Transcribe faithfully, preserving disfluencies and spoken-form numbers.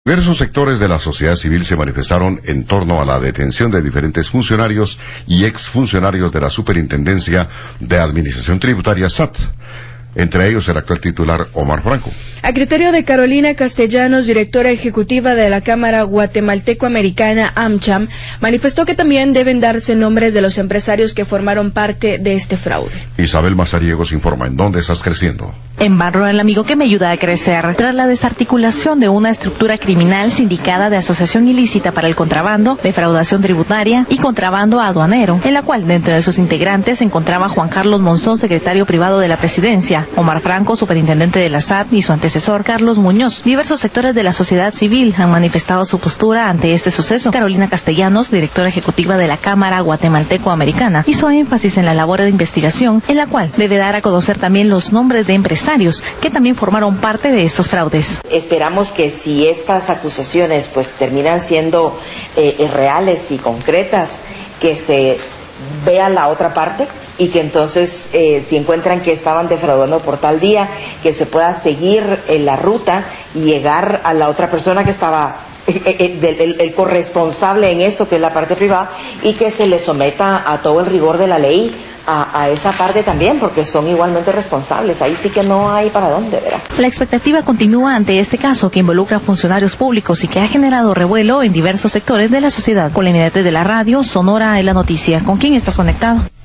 Diversos sectores de la sociedad civil se manifestaron en torno a la detención de diferentes funcionarios y exfuncionarios de la Superintendencia de Administración Tributaria S A T, entre ellos el actual titular Omar Franco. A criterio de Carolina Castellanos, directora ejecutiva de la Cámara Guatemalteco-Americana AmCham, manifestó que también deben darse nombres de los empresarios que formaron parte de este fraude. Isabel Mazariegos informa en dónde estás creciendo. En Barro el amigo que me ayuda a crecer, tras la desarticulación de una estructura criminal sindicada de asociación ilícita para el contrabando, defraudación tributaria y contrabando aduanero, en la cual dentro de sus integrantes se encontraba Juan Carlos Monzón, secretario privado de la Presidencia, Omar Franco, superintendente de la S A T, y su antecesor Carlos Muñoz. Diversos sectores de la sociedad civil han manifestado su postura ante este suceso. Carolina Castellanos, directora ejecutiva de la Cámara Guatemalteco-Americana, hizo énfasis en la labor de investigación, en la cual debe dar a conocer también los nombres de empresarios que también formaron parte de estos fraudes. Esperamos que si estas acusaciones pues terminan siendo eh, reales y concretas, que se vea la otra parte y que entonces eh, si encuentran que estaban defraudando por tal día, que se pueda seguir en la ruta y llegar a la otra persona que estaba eh, eh, el, el, el corresponsable en esto, que es la parte privada, y que se le someta a todo el rigor de la ley A, a esa parte también, porque son igualmente responsables. Ahí sí que no hay para dónde, ¿verdad? La expectativa continúa ante este caso que involucra a funcionarios públicos y que ha generado revuelo en diversos sectores de la sociedad. Con la inmediatez de la radio, Sonora es la noticia. ¿Con quién estás conectado?